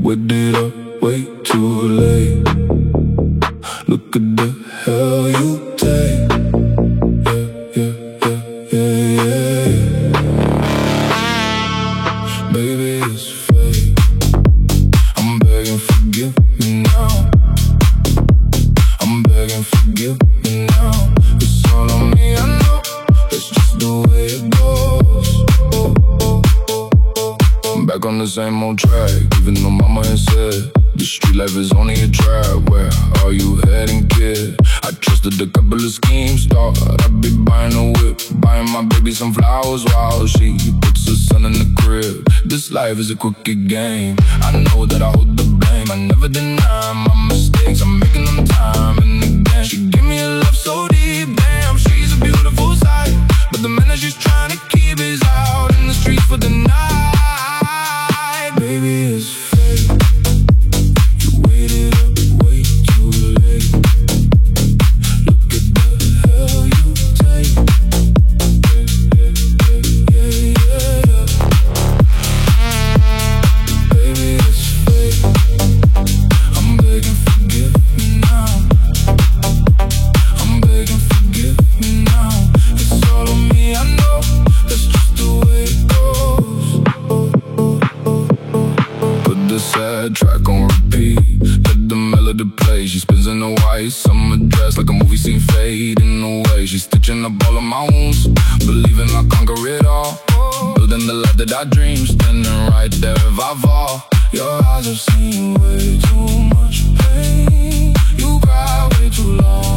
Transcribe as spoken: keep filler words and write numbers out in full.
Waited up way too late. Look at the hell you take. Yeah, yeah, yeah, yeah, yeah. Baby, it's fake. I'm begging, forgive me now. I'm begging, forgive me now. It's all on me, I know. That's just the way it goes. I'm back on the same old track, even though mama had said the street life is only a trap. Where are you heading, kid? I trusted a couple of schemes, thought I'd be buying a whip, buying my baby some flowers while she puts her son in the crib. This life is a crooked game. I know that I hold the blame. I never deny my mistakes. I'm making them time and again. She give me a love so deep, damn, she's a beautiful sight. But the man that she's trying to keep is out in the streets for the night. Baby, it's fake. You waited up way too late. Look at the hell you take. Yeah, yeah, yeah, yeah. Baby, it's fake. I'm begging, forgive me now. I'm begging, forgive me now. It's all on me, I know. That's just the way it goes. Put the sad track on repeat. Let the melody play. She spins in a white summer dress like a movie scene fading away. She's stitching up all of my wounds, believing I'll conquer it all. Building the life that I dream, standing right there if I fall. Your eyes have seen way too much pain. You cry way too long.